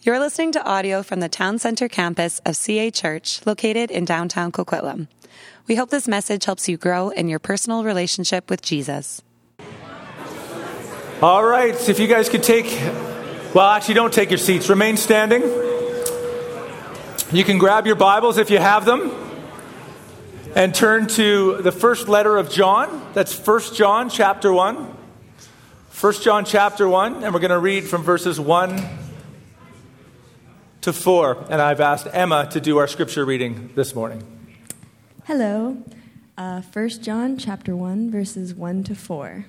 You're listening to audio from the Town Center campus of CA Church, located in downtown Coquitlam. We hope this message helps you grow in your personal relationship with Jesus. All right, if you guys could don't take your seats. Remain standing. You can grab your Bibles if you have them and turn to the first letter of John. That's 1 John chapter 1. 1 John chapter 1, and we're going to read from verses 1 to 4. And I've asked Emma to do our scripture reading this morning. Hello. 1 John chapter 1, verses 1 to 4.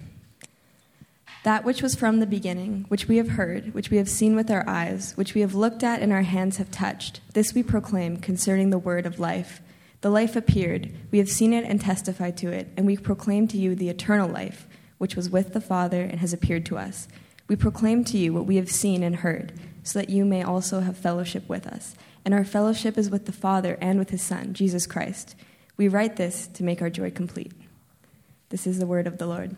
That which was from the beginning, which we have heard, which we have seen with our eyes, which we have looked at and our hands have touched, this we proclaim concerning the word of life. The life appeared, we have seen it and testified to it, and we proclaim to you the eternal life, which was with the Father and has appeared to us. We proclaim to you what we have seen and heard, so that you may also have fellowship with us. And our fellowship is with the Father and with his Son, Jesus Christ. We write this to make our joy complete. This is the word of the Lord.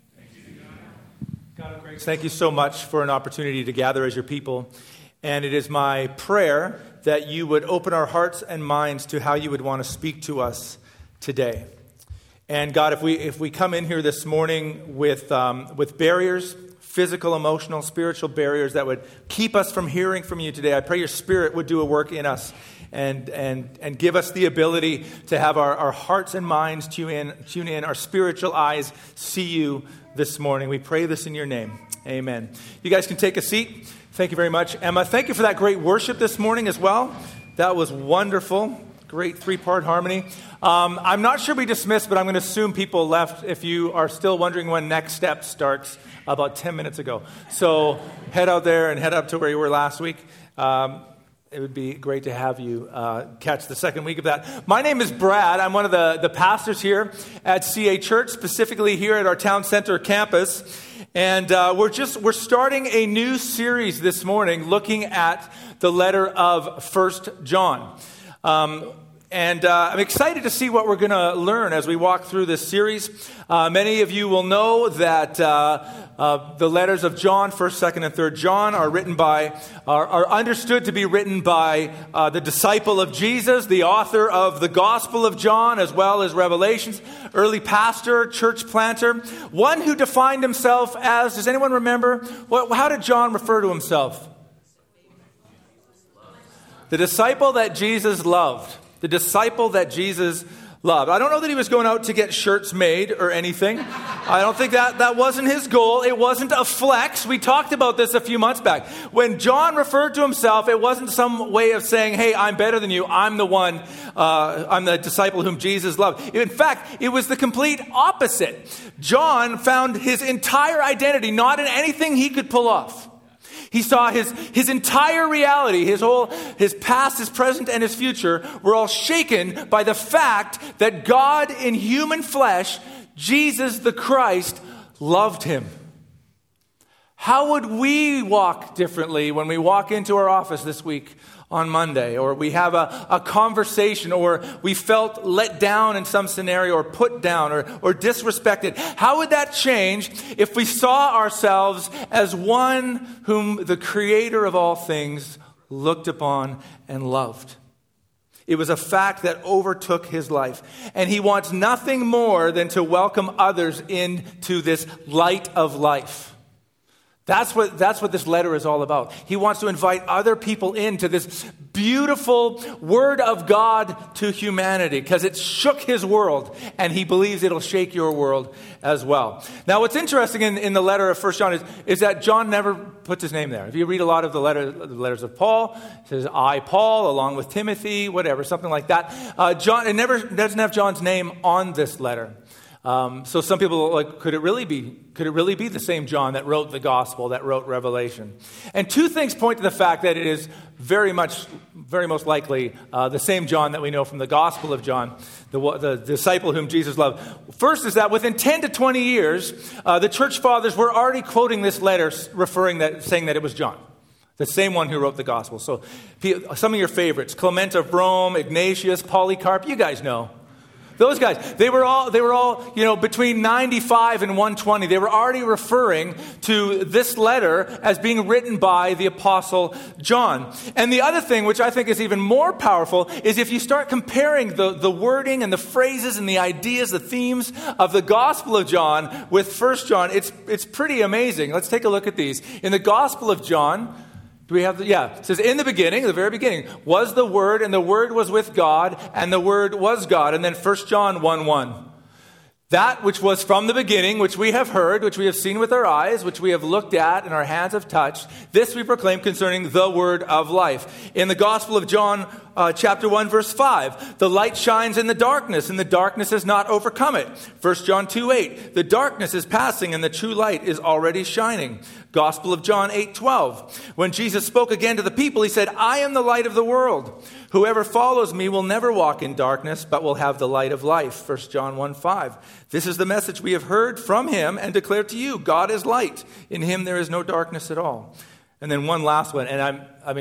God of grace, thank you so much for an opportunity to gather as your people. And it is my prayer that you would open our hearts and minds to how you would want to speak to us today. And God, if we come in here this morning with barriers, physical, emotional, spiritual barriers that would keep us from hearing from you today, I pray your Spirit would do a work in us and give us the ability to have our hearts and minds tune in, our spiritual eyes see you this morning. We pray this in your name. Amen. You guys can take a seat. Thank you very much. Emma, thank you for that great worship this morning as well. That was wonderful. Great three-part harmony. I'm not sure we dismissed, but I'm going to assume people left if you are still wondering when Next Step starts about 10 minutes ago. So head out there and head up to where you were last week. It would be great to have you catch the second week of that. My name is Brad. I'm one of the pastors here at CA Church, specifically here at our Town Center campus. And we're starting a new series this morning looking at the letter of 1 John. And I'm excited to see what we're going to learn as we walk through this series. Many of you will know that the letters of John, 1st, 2nd, and 3rd John, are understood to be written by the disciple of Jesus, the author of the Gospel of John, as well as Revelations, early pastor, church planter, one who defined himself as, does anyone remember? How did John refer to himself? The disciple that Jesus loved. The disciple that Jesus loved. I don't know that he was going out to get shirts made or anything. I don't think that wasn't his goal. It wasn't a flex. We talked about this a few months back. When John referred to himself, it wasn't some way of saying, hey, I'm better than you. I'm the one, I'm the disciple whom Jesus loved. In fact, it was the complete opposite. John found his entire identity not in anything he could pull off. He saw his entire reality, his past, his present, and his future were all shaken by the fact that God in human flesh, Jesus the Christ, loved him. How would we walk differently when we walk into our office this week on Monday, or we have a conversation, or we felt let down in some scenario, or put down, or disrespected? How would that change if we saw ourselves as one whom the Creator of all things looked upon and loved? It was a fact that overtook his life. And he wants nothing more than to welcome others into this light of life. That's what this letter is all about. He wants to invite other people into this beautiful word of God to humanity, because it shook his world, and he believes it'll shake your world as well. Now, what's interesting in the letter of 1 John is that John never puts his name there. If you read a lot of the letters of Paul, it says, I, Paul, along with Timothy, whatever, something like that. It never doesn't have John's name on this letter. So some people are like, could it really be the same John that wrote the gospel, that wrote Revelation? And two things point to the fact that it is very most likely the same John that we know from the Gospel of John, the disciple whom Jesus loved. First is that within 10 to 20 years, the church fathers were already quoting this letter, saying that it was John, the same one who wrote the gospel. So some of your favorites, Clement of Rome, Ignatius, Polycarp, you guys know. Those guys, they were all, between 95 and 120. They were already referring to this letter as being written by the Apostle John. And the other thing, which I think is even more powerful, is if you start comparing the wording and the phrases and the ideas, the themes of the Gospel of John with 1 John, it's pretty amazing. Let's take a look at these. In the Gospel of John, it says, in the beginning, the very beginning, was the Word, and the Word was with God, and the Word was God. And then 1 John 1:1. That which was from the beginning, which we have heard, which we have seen with our eyes, which we have looked at, and our hands have touched, this we proclaim concerning the word of life. In the Gospel of John, chapter 1, verse 5, the light shines in the darkness, and the darkness has not overcome it. 1 John 2:8, the darkness is passing, and the true light is already shining. Gospel of John 8:12, when Jesus spoke again to the people, he said, I am the light of the world. Whoever follows me will never walk in darkness, but will have the light of life. 1 John 1:5. This is the message we have heard from him and declare to you. God is light. In him there is no darkness at all. And then one last one. And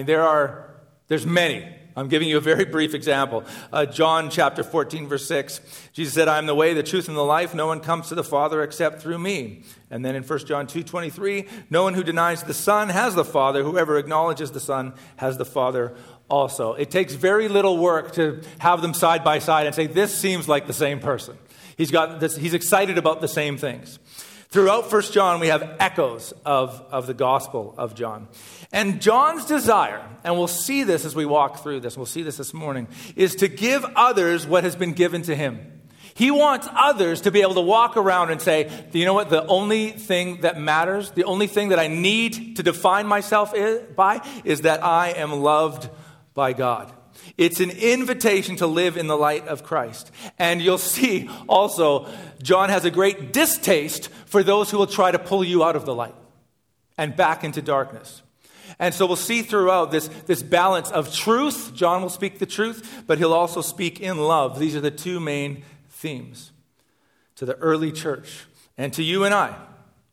there's many. I'm giving you a very brief example. John chapter 14, verse 6. Jesus said, I am the way, the truth, and the life. No one comes to the Father except through me. And then in 1 John 2:23, no one who denies the Son has the Father. Whoever acknowledges the Son has the Father also. It takes very little work to have them side by side and say, this seems like the same person. He's excited about the same things. Throughout 1 John, we have echoes of the Gospel of John. And John's desire, and we'll see this as we walk through this, we'll see this morning, is to give others what has been given to him. He wants others to be able to walk around and say, you know what, the only thing that matters, the only thing that I need to define myself by is that I am loved by God. It's an invitation to live in the light of Christ. And you'll see also, John has a great distaste for those who will try to pull you out of the light and back into darkness. And so we'll see throughout this balance of truth. John will speak the truth, but he'll also speak in love. These are the two main themes to the early church and to you and I.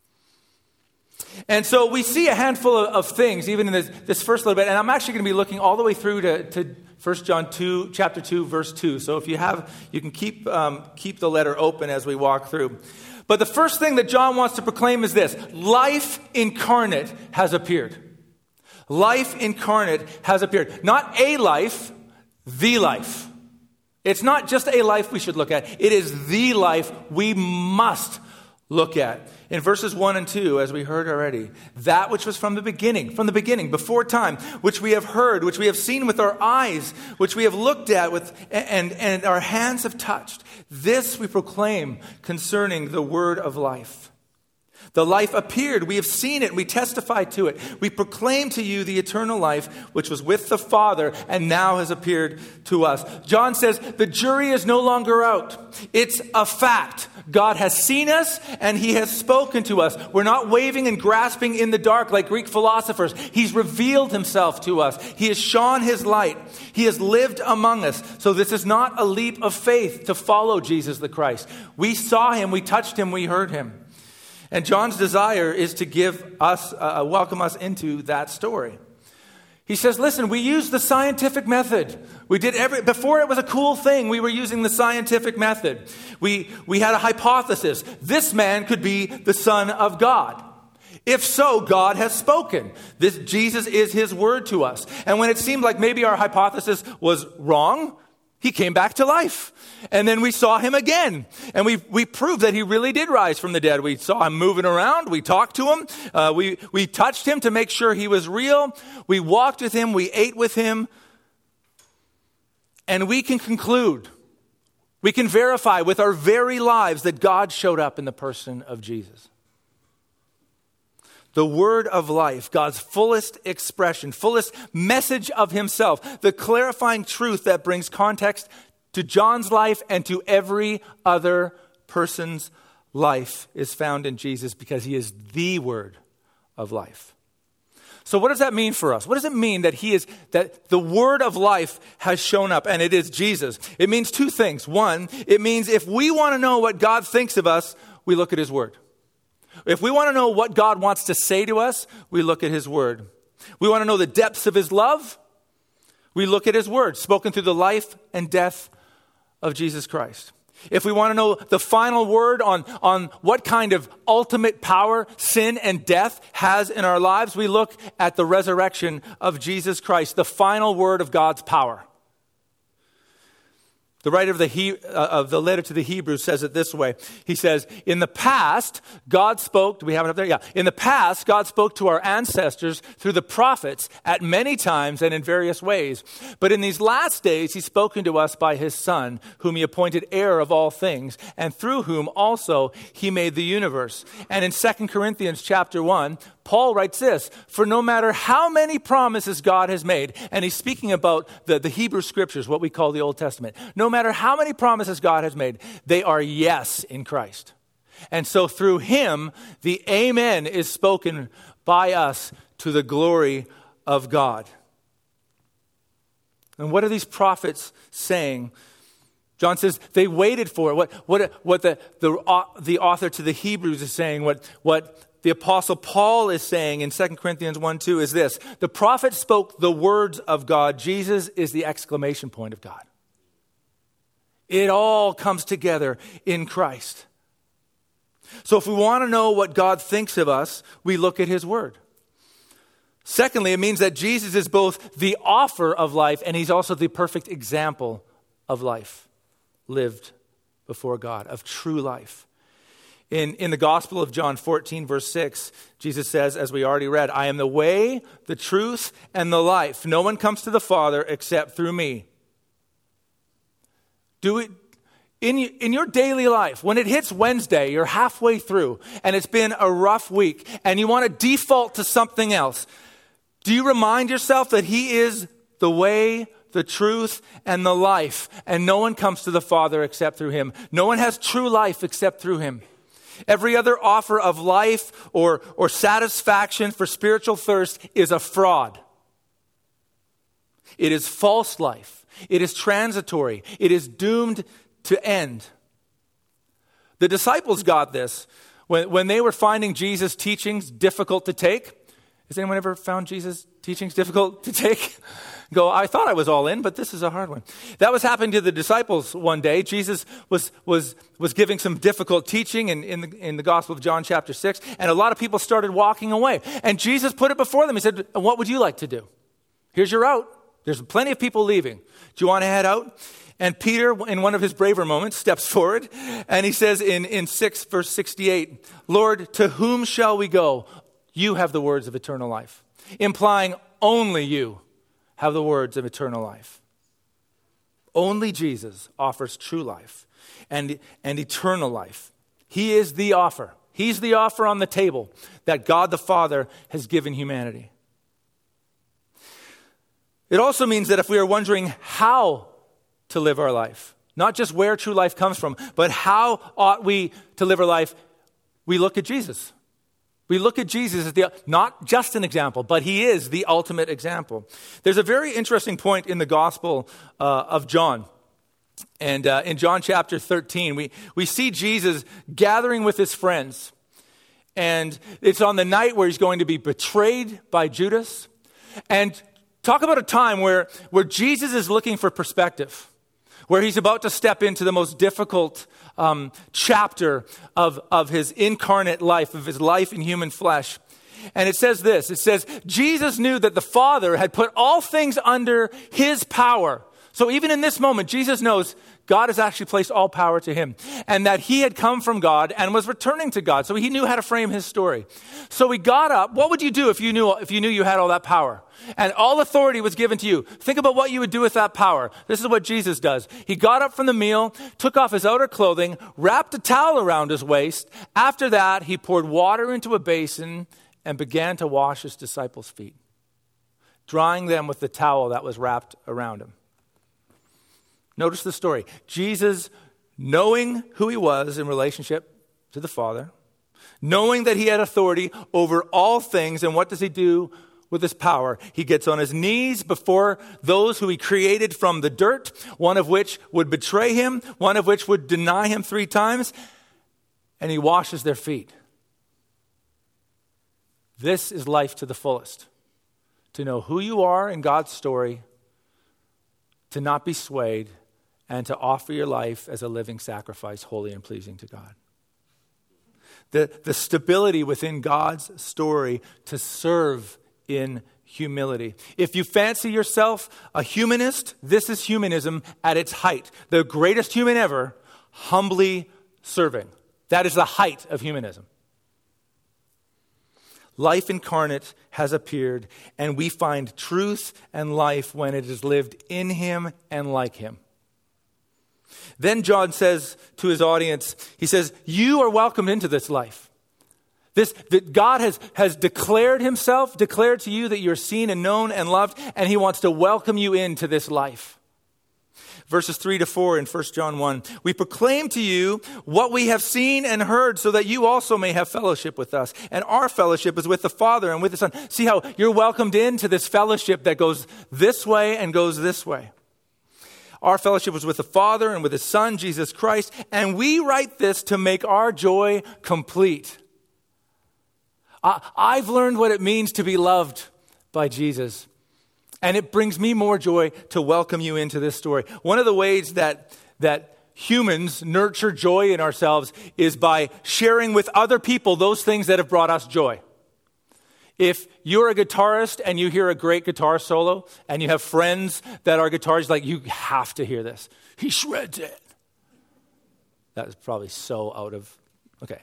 And so we see a handful of things, even in this first little bit. And I'm actually going to be looking all the way through to 1 John 2, chapter 2, verse 2. So if you have, you can keep the letter open as we walk through. But the first thing that John wants to proclaim is this: life incarnate has appeared. Life incarnate has appeared. Not a life, the life. It's not just a life we should look at. It is the life we must look at. In verses 1 and 2, as we heard already, that which was from the beginning, before time, which we have heard, which we have seen with our eyes, which we have looked at with, and our hands have touched. This we proclaim concerning the word of life. The life appeared. We have seen it. We testify to it. We proclaim to you the eternal life, which was with the Father and now has appeared to us. John says the jury is no longer out. It's a fact. God has seen us and he has spoken to us. We're not waving and grasping in the dark like Greek philosophers. He's revealed himself to us. He has shone his light. He has lived among us. So this is not a leap of faith to follow Jesus the Christ. We saw him. We touched him. We heard him. And John's desire is to give us, welcome us into that story. He says, listen, we use the scientific method. Before it was a cool thing, we were using the scientific method. We had a hypothesis. This man could be the Son of God. If so, God has spoken. Jesus is his word to us. And when it seemed like maybe our hypothesis was wrong, he came back to life. And then we saw him again. And we proved that he really did rise from the dead. We saw him moving around. We talked to him. We touched him to make sure he was real. We walked with him. We ate with him. And we can conclude, we can verify with our very lives that God showed up in the person of Jesus. The word of life, God's fullest expression, fullest message of himself, the clarifying truth that brings context to John's life and to every other person's life is found in Jesus because he is the word of life. So what does that mean for us? What does it mean that that the word of life has shown up and it is Jesus? It means two things. One, it means if we want to know what God thinks of us, we look at his word. If we want to know what God wants to say to us, we look at his word. We want to know the depths of his love, we look at his word, spoken through the life and death of Jesus Christ. If we want to know the final word on what kind of ultimate power sin and death has in our lives, we look at the resurrection of Jesus Christ, the final word of God's power. The writer of the letter to the Hebrews says it this way. He says, in the past, God spoke, do we have it up there? Yeah. In the past, God spoke to our ancestors through the prophets at many times and in various ways. But in these last days, he's spoken to us by his Son, whom he appointed heir of all things, and through whom also he made the universe. And in 2 Corinthians chapter 1, Paul writes this, for no matter how many promises God has made, and he's speaking about the Hebrew scriptures, what we call the Old Testament, no matter how many promises God has made, they are yes in Christ. And so through him, the amen is spoken by us to the glory of God. And what are these prophets saying? John says they waited for it. What the author to the Hebrews is saying, what the Apostle Paul is saying in 2 Corinthians 1:2 is this. The prophet spoke the words of God. Jesus is the exclamation point of God. It all comes together in Christ. So if we want to know what God thinks of us, we look at his word. Secondly, it means that Jesus is both the offer of life and he's also the perfect example of life lived before God, of true life. In the Gospel of John 14, verse 6, Jesus says, as we already read, I am the way, the truth, and the life. No one comes to the Father except through me. Do it in your daily life. When it hits Wednesday, you're halfway through, and it's been a rough week, and you want to default to something else. Do you remind yourself that he is the way, the truth, and the life, and no one comes to the Father except through him? No one has true life except through him. Every other offer of life or satisfaction for spiritual thirst is a fraud. It is false life. It is transitory. It is doomed to end. The disciples got this when they were finding Jesus' teachings difficult to take. Has anyone ever found Jesus' teachings difficult to take? Go, I thought I was all in, but this is a hard one. That was happening to the disciples one day. Jesus was giving some difficult teaching in the Gospel of John chapter 6, and a lot of people started walking away. And Jesus put it before them. He said, what would you like to do? Here's your route. There's plenty of people leaving. Do you want to head out? And Peter, in one of his braver moments, steps forward, and he says in 6 verse 68, Lord, to whom shall we go? You have the words of eternal life. Implying only you have the words of eternal life. Only Jesus offers true life and eternal life. He is the offer. He's the offer on the table that God the Father has given humanity. It also means that if we are wondering how to live our life, not just where true life comes from, but how ought we to live our life, we look at Jesus. We look at Jesus as not just an example, but he is the ultimate example. There's a very interesting point in the Gospel of John. And in John chapter 13, we see Jesus gathering with his friends. And it's on the night where he's going to be betrayed by Judas. And talk about a time where Jesus is looking for perspective, where he's about to step into the most difficult chapter of his incarnate life, of his life in human flesh. And it says this, it says, Jesus knew that the Father had put all things under his power. So even in this moment, Jesus knows God has actually placed all power to him, and that he had come from God and was returning to God. So he knew how to frame his story. So he got up. What would you do if you knew you had all that power? And all authority was given to you. Think about what you would do with that power. This is what Jesus does. He got up from the meal, took off his outer clothing, wrapped a towel around his waist. After that, he poured water into a basin and began to wash his disciples' feet, drying them with the towel that was wrapped around him. Notice the story. Jesus, knowing who he was in relationship to the Father, knowing that he had authority over all things, and what does he do with his power? He gets on his knees before those who he created from the dirt, one of which would betray him, one of which would deny him 3 times, and he washes their feet. This is life to the fullest. To know who you are in God's story, to not be swayed, and to offer your life as a living sacrifice, holy and pleasing to God. The stability within God's story to serve in humility. If you fancy yourself a humanist, this is humanism at its height. The greatest human ever, humbly serving. That is the height of humanism. Life incarnate has appeared, and we find truth and life when it is lived in him and like him. Then John says to his audience, he says, you are welcomed into this life. That God has declared himself, declared to you that you're seen and known and loved, and he wants to welcome you into this life. Verses 3-4 in 1 John 1. We proclaim to you what we have seen and heard so that you also may have fellowship with us. And our fellowship is with the Father and with the Son. See how you're welcomed into this fellowship that goes this way and goes this way. Our fellowship was with the Father and with his Son, Jesus Christ. And we write this to make our joy complete. I've learned what it means to be loved by Jesus. And it brings me more joy to welcome you into this story. One of the ways that humans nurture joy in ourselves is by sharing with other people those things that have brought us joy. If you're a guitarist and you hear a great guitar solo and you have friends that are guitarists, like, you have to hear this. He shreds it. That was probably so out of, okay.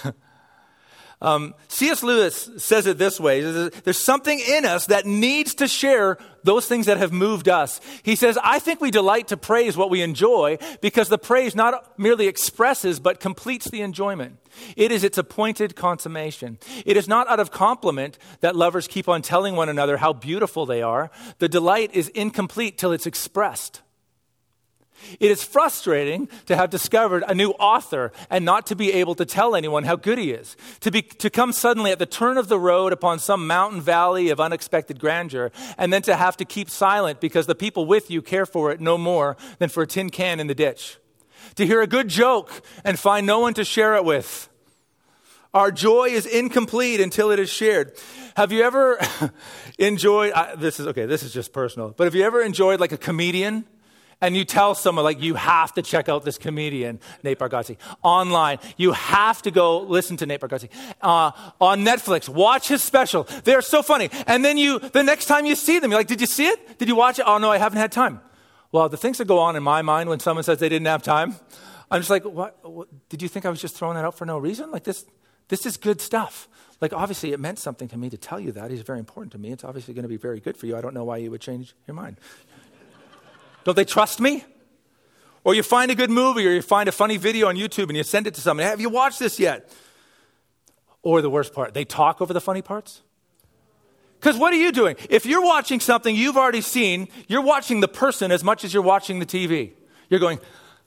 C.S. Lewis says it this way. There's something in us that needs to share those things that have moved us. He says, I think we delight to praise what we enjoy because the praise not merely expresses but completes the enjoyment. It is its appointed consummation. It is not out of compliment that lovers keep on telling one another how beautiful they are. The delight is incomplete till it's expressed. It is frustrating to have discovered a new author and not to be able to tell anyone how good he is. To come suddenly at the turn of the road upon some mountain valley of unexpected grandeur, and then to have to keep silent because the people with you care for it no more than for a tin can in the ditch. To hear a good joke and find no one to share it with. Our joy is incomplete until it is shared. Have you ever enjoyed, this is just personal, but have you ever enjoyed like a comedian? And you tell someone, like, you have to check out this comedian, Nate Bargatze, online. You have to go listen to Nate Bargatze. On Netflix, watch his special. They're so funny. And then the next time you see them, you're like, did you see it? Did you watch it? Oh, no, I haven't had time. Well, the things that go on in my mind when someone says they didn't have time, I'm just like, what? Did you think I was just throwing that out for no reason? Like, this is good stuff. Like, obviously, it meant something to me to tell you that. He's very important to me. It's obviously going to be very good for you. I don't know why you would change your mind. Don't they trust me? Or you find a good movie or you find a funny video on YouTube and you send it to somebody. Have you watched this yet? Or the worst part, they talk over the funny parts. Because what are you doing? If you're watching something you've already seen, you're watching the person as much as you're watching the TV. You're going,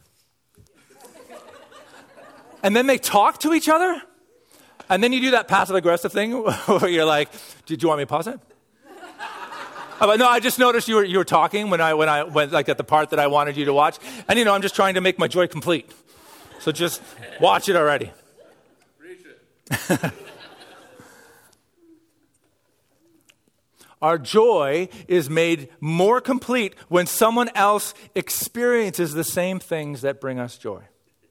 and then they talk to each other? And then you do that passive-aggressive thing where you're like, did you want me to pause it? No, I just noticed you were talking when I went like at the part that I wanted you to watch. And I'm just trying to make my joy complete. So just watch it already. Preach it. Our joy is made more complete when someone else experiences the same things that bring us joy.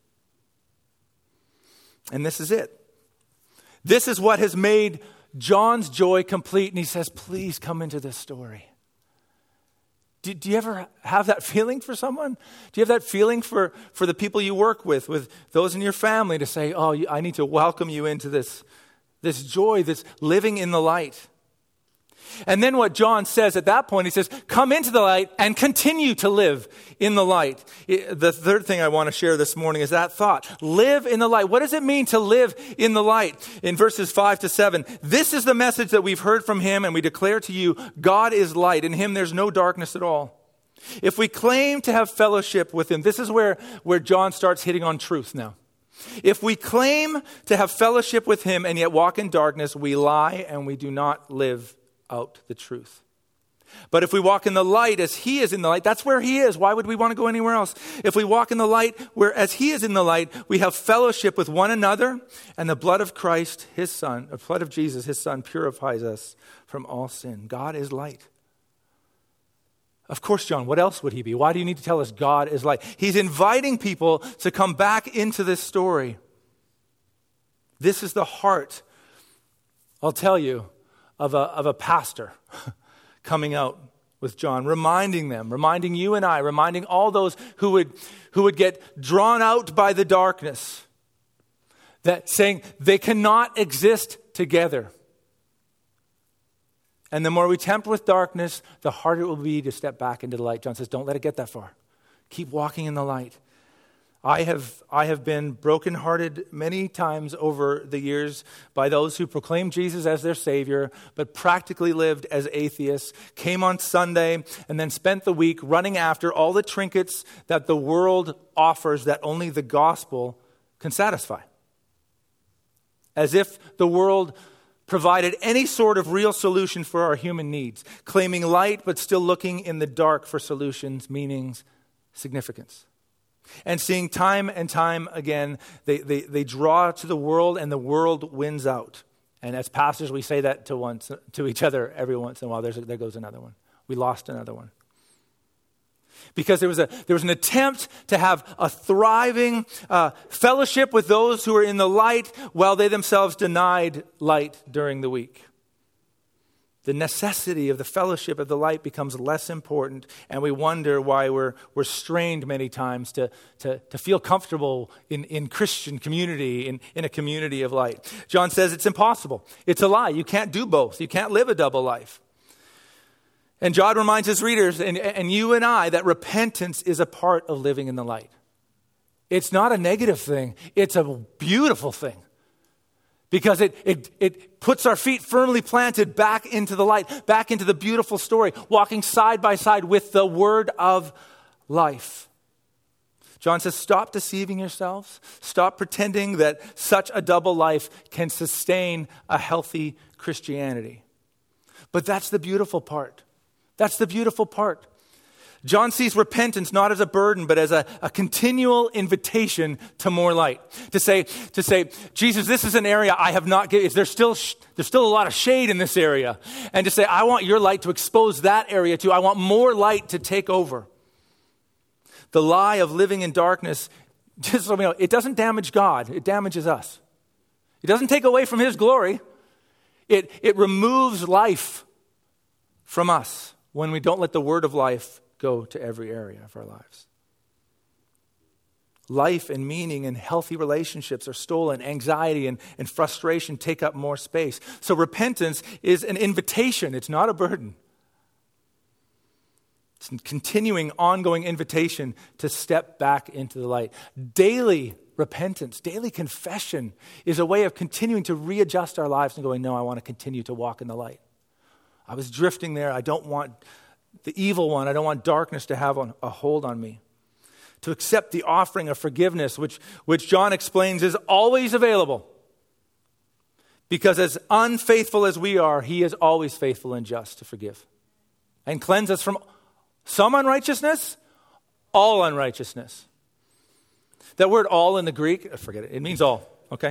And this is it. This is what has made John's joy complete, and he says, please come into this story. Do you ever have that feeling for someone? Do you have that feeling for the people you work with those in your family to say, oh, I need to welcome you into this joy, this living in the light? And then what John says at that point, he says, come into the light and continue to live in the light. The third thing I want to share this morning is that thought. Live in the light. What does it mean to live in the light? In verses 5-7, this is the message that we've heard from him and we declare to you, God is light. In him there's no darkness at all. If we claim to have fellowship with him, this is where John starts hitting on truth now. If we claim to have fellowship with him and yet walk in darkness, we lie and we do not live out the truth. But if we walk in the light as he is in the light, that's where he is. Why would we want to go anywhere else? If we walk in the light where as he is in the light, we have fellowship with one another, and the blood of Christ, his son, the blood of Jesus, his son, purifies us from all sin. God is light. Of course, John, what else would he be? Why do you need to tell us God is light? He's inviting people to come back into this story. This is the heart, I'll tell you, of a pastor coming out with John, reminding you and I, reminding all those who would get drawn out by the darkness, that saying they cannot exist together. And the more we tempt with darkness, the harder it will be to step back into the light. John says, don't let it get that far. Keep walking in the light. I have been brokenhearted many times over the years by those who proclaim Jesus as their Savior, but practically lived as atheists, came on Sunday, and then spent the week running after all the trinkets that the world offers that only the gospel can satisfy. As if the world provided any sort of real solution for our human needs, claiming light but still looking in the dark for solutions, meanings, significance. And seeing time and time again, they draw to the world and the world wins out. And as pastors, we say that to each other every once in a while. There goes another one. We lost another one. Because there was an attempt to have a thriving fellowship with those who are in the light while they themselves denied light during the week. The necessity of the fellowship of the light becomes less important, and we wonder why we're strained many times to feel comfortable in Christian community, in a community of light. John says it's impossible. It's a lie. You can't do both. You can't live a double life. And John reminds his readers, and you and I, that repentance is a part of living in the light. It's not a negative thing. It's a beautiful thing. Because it puts our feet firmly planted back into the light, back into the beautiful story, walking side by side with the word of life. John says, stop deceiving yourselves. Stop pretending that such a double life can sustain a healthy Christianity. But that's the beautiful part. That's the beautiful part. John sees repentance not as a burden, but as a continual invitation to more light. To say, Jesus, this is an area I have not given. There's still a lot of shade in this area. And to say, I want your light to expose that area too. I want more light to take over. The lie of living in darkness, just so we know, it doesn't damage God. It damages us. It doesn't take away from his glory. It removes life from us when we don't let the word of life go to every area of our lives. Life and meaning and healthy relationships are stolen. Anxiety and frustration take up more space. So repentance is an invitation. It's not a burden. It's a continuing, ongoing invitation to step back into the light. Daily repentance, daily confession is a way of continuing to readjust our lives and going, no, I want to continue to walk in the light. I was drifting there. I don't want the evil one. I don't want darkness to have a hold on me. To accept the offering of forgiveness, which John explains is always available. Because as unfaithful as we are, he is always faithful and just to forgive. And cleanse us from some unrighteousness, all unrighteousness. That word all in the Greek, forget it. It means all, okay?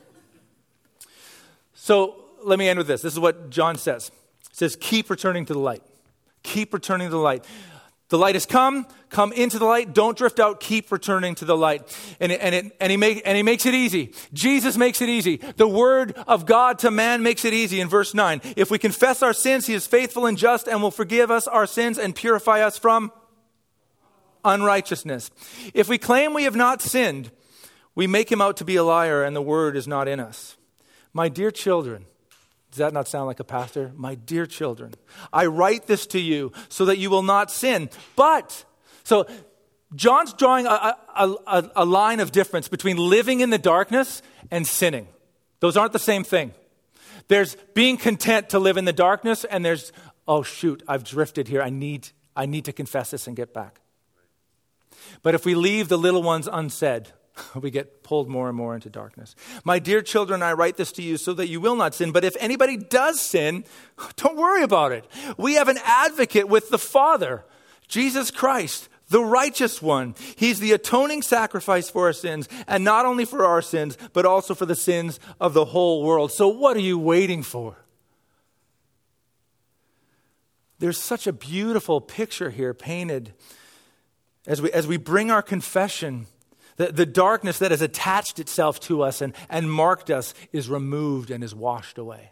So let me end with this. This is what John says. It says, keep returning to the light. Keep returning to the light. The light has come into the light. Don't drift out. Keep returning to the light. And he makes it easy. Jesus makes it easy. The word of God to man makes it easy in verse 9. If we confess our sins, he is faithful and just and will forgive us our sins and purify us from unrighteousness. If we claim we have not sinned, we make him out to be a liar and the word is not in us. My dear children, does that not sound like a pastor? My dear children, I write this to you so that you will not sin. So John's drawing a line of difference between living in the darkness and sinning. Those aren't the same thing. There's being content to live in the darkness, and there's, oh shoot, I've drifted here. I need to confess this and get back. But if we leave the little ones unsaid, we get pulled more and more into darkness. My dear children, I write this to you so that you will not sin. But if anybody does sin, don't worry about it. We have an advocate with the Father, Jesus Christ, the righteous one. He's the atoning sacrifice for our sins, and not only for our sins, but also for the sins of the whole world. So what are you waiting for? there's such a beautiful picture here painted as we bring our confession. The darkness that has attached itself to us and marked us is removed and is washed away.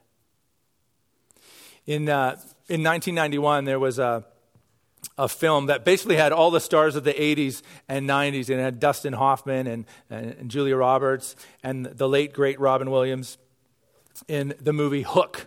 In 1991, there was a film that basically had all the stars of the 80s and 90s, and it had Dustin Hoffman and Julia Roberts and the late, great Robin Williams in the movie Hook.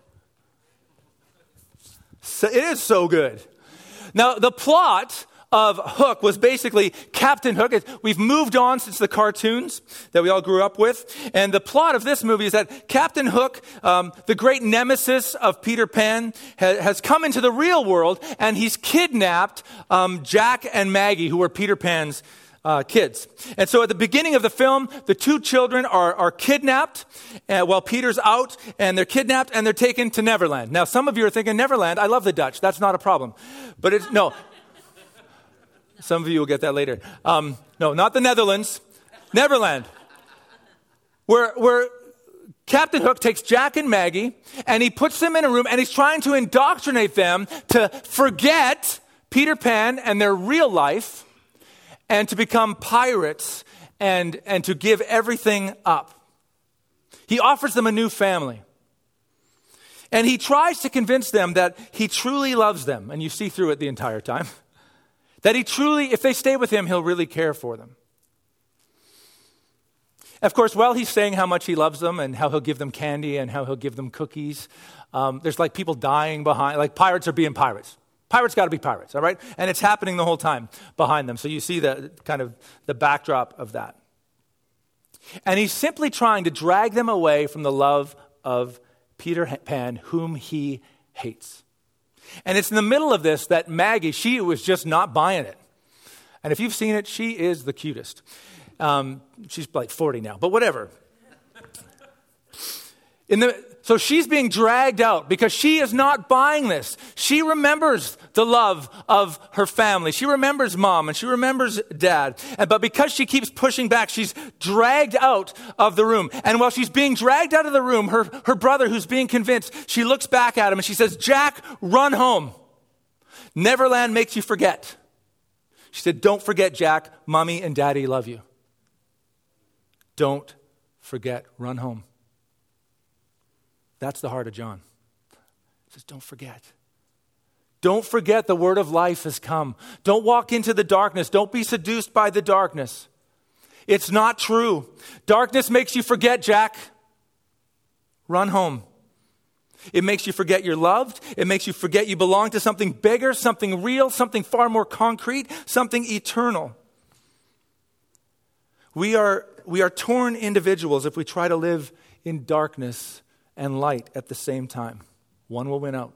So it is so good. Now, the plot of Hook was basically Captain Hook. We've moved on since the cartoons that we all grew up with. And the plot of this movie is that Captain Hook, the great nemesis of Peter Pan, has come into the real world, and he's kidnapped Jack and Maggie, who were Peter Pan's kids. And so at the beginning of the film, the two children are kidnapped while Peter's out, and they're kidnapped and they're taken to Neverland. Now, some of you are thinking, Neverland, I love the Dutch. That's not a problem. But no. Some of you will get that later. No, not the Netherlands. Neverland. Where Captain Hook takes Jack and Maggie and he puts them in a room and he's trying to indoctrinate them to forget Peter Pan and their real life and to become pirates and to give everything up. He offers them a new family. And he tries to convince them that he truly loves them. And you see through it the entire time. That he truly, if they stay with him, he'll really care for them. Of course, while he's saying how much he loves them and how he'll give them candy and how he'll give them cookies, there's like people dying behind, like pirates are being pirates. Pirates got to be pirates, all right? And it's happening the whole time behind them. So you see the kind of the backdrop of that. And he's simply trying to drag them away from the love of Peter Pan, whom he hates. And it's in the middle of this that Maggie, she was just not buying it. And if you've seen it, she is the cutest. She's like 40 now, but whatever. So she's being dragged out because she is not buying this. She remembers the love of her family. She remembers mom and she remembers dad. But because she keeps pushing back, she's dragged out of the room. And while she's being dragged out of the room, her brother, who's being convinced, she looks back at him and she says, Jack, run home. Neverland makes you forget. She said, don't forget, Jack. Mommy and daddy love you. Don't forget. Run home. That's the heart of John. He says, don't forget. Don't forget the word of life has come. Don't walk into the darkness. Don't be seduced by the darkness. It's not true. Darkness makes you forget, Jack. Run home. It makes you forget you're loved. It makes you forget you belong to something bigger, something real, something far more concrete, something eternal. We are torn individuals if we try to live in darkness and light at the same time. One will win out.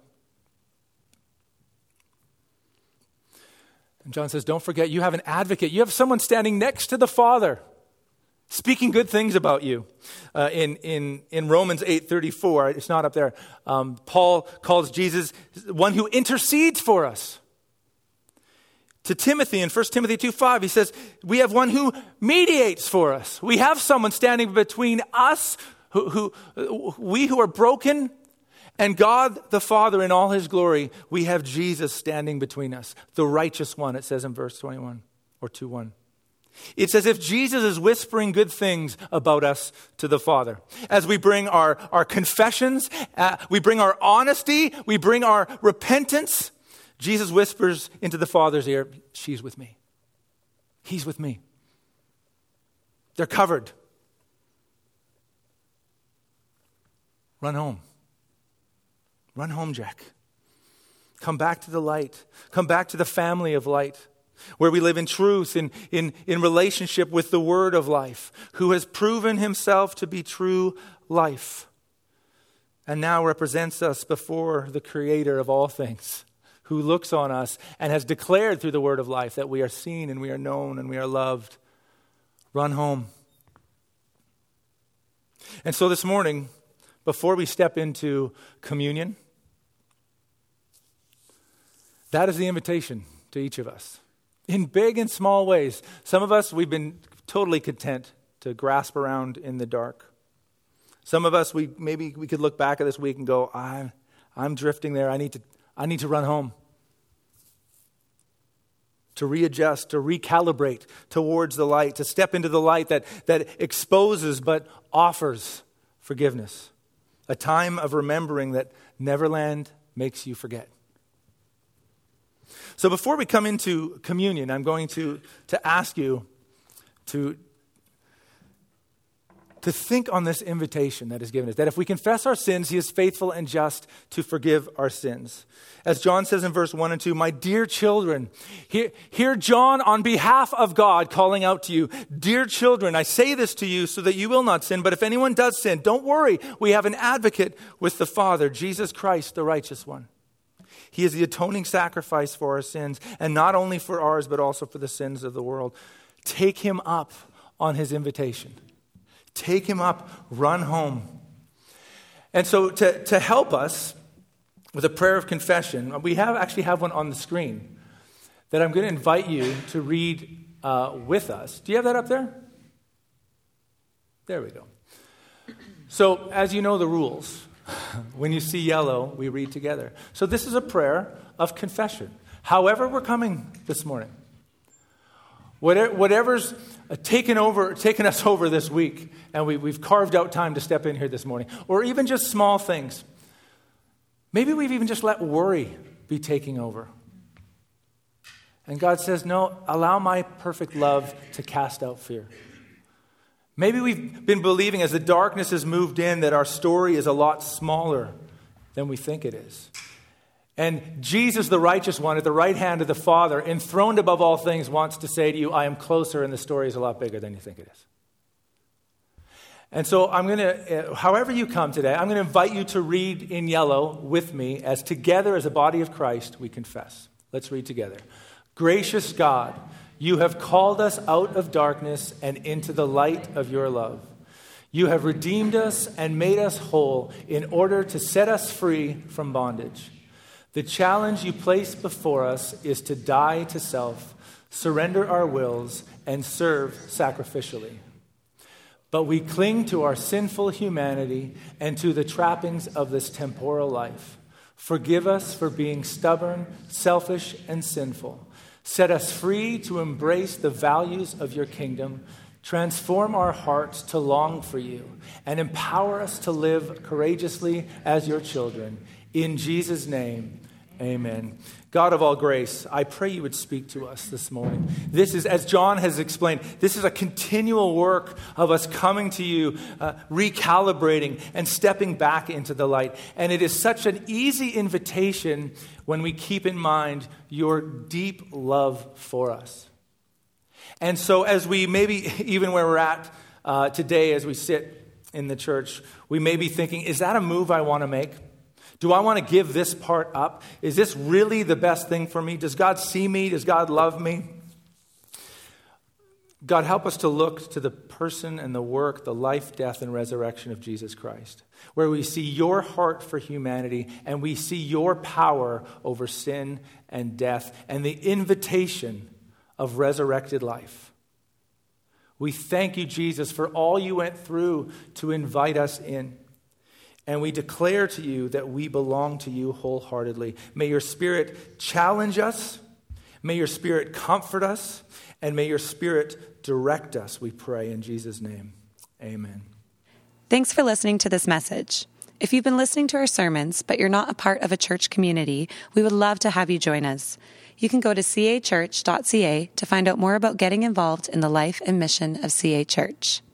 And John says, don't forget, you have an advocate. You have someone standing next to the Father, speaking good things about you. In Romans 8:34, it's not up there, Paul calls Jesus one who intercedes for us. To Timothy in 1 Timothy 2:5, he says, we have one who mediates for us. We have someone standing between us, we who are broken, and God the Father in all his glory. We have Jesus standing between us, the righteous one, it says in verse 21 or 2:1. It's as if Jesus is whispering good things about us to the Father. As we bring our confessions, we bring our honesty, we bring our repentance, Jesus whispers into the Father's ear, she's with me. He's with me. They're covered. Run home. Run home, Jack. Come back to the light. Come back to the family of light, where we live in truth, in relationship with the word of life, who has proven himself to be true life, and now represents us before the Creator of all things, who looks on us and has declared through the word of life that we are seen and we are known and we are loved. Run home. And so this morning, before we step into communion, that is the invitation to each of us. In big and small ways. Some of us, we've been totally content to grasp around in the dark. Some of us, maybe we could look back at this week and go, I'm drifting there. I need to run home. to readjust, to recalibrate towards the light, to step into the light that exposes but offers forgiveness. A time of remembering that Neverland makes you forget. So before we come into communion, I'm going to ask you to think on this invitation that is given us, that if we confess our sins, he is faithful and just to forgive our sins. As John says in verse 1 and 2, my dear children, hear John on behalf of God calling out to you, dear children, I say this to you so that you will not sin, but if anyone does sin, don't worry, we have an advocate with the Father, Jesus Christ, the righteous one. He is the atoning sacrifice for our sins, and not only for ours, but also for the sins of the world. Take him up on his invitation. Take him up, run home. And so to help us with a prayer of confession, we actually have one on the screen that I'm going to invite you to read with us. Do you have that up there? There we go. So as you know the rules, when you see yellow, we read together. So this is a prayer of confession. However we're coming this morning, whatever's taken us over this week, and we've carved out time to step in here this morning, or even just small things. Maybe we've even just let worry be taking over. And God says, no, allow my perfect love to cast out fear. Maybe we've been believing as the darkness has moved in that our story is a lot smaller than we think it is. And Jesus, the righteous one, at the right hand of the Father, enthroned above all things, wants to say to you, I am closer and the story is a lot bigger than you think it is. And so I'm going to, however you come today, I'm going to invite you to read in yellow with me as together as a body of Christ we confess. Let's read together. Gracious God, you have called us out of darkness and into the light of your love. You have redeemed us and made us whole in order to set us free from bondage. The challenge you place before us is to die to self, surrender our wills, and serve sacrificially. But we cling to our sinful humanity and to the trappings of this temporal life. Forgive us for being stubborn, selfish, and sinful. Set us free to embrace the values of your kingdom. Transform our hearts to long for you and empower us to live courageously as your children. In Jesus' name, amen. God of all grace, I pray you would speak to us this morning. This is, as John has explained, this is a continual work of us coming to you, recalibrating and stepping back into the light. And it is such an easy invitation when we keep in mind your deep love for us. And so as we maybe, even where we're at today, as we sit in the church, we may be thinking, is that a move I want to make? Do I want to give this part up? Is this really the best thing for me? Does God see me? Does God love me? God, help us to look to the person and the work, the life, death, and resurrection of Jesus Christ, where we see your heart for humanity and we see your power over sin and death and the invitation of resurrected life. We thank you, Jesus, for all you went through to invite us in. And we declare to you that we belong to you wholeheartedly. May your Spirit challenge us. May your Spirit comfort us. And may your Spirit direct us, we pray in Jesus' name. Amen. Thanks for listening to this message. If you've been listening to our sermons, but you're not a part of a church community, we would love to have you join us. You can go to cachurch.ca to find out more about getting involved in the life and mission of CA Church.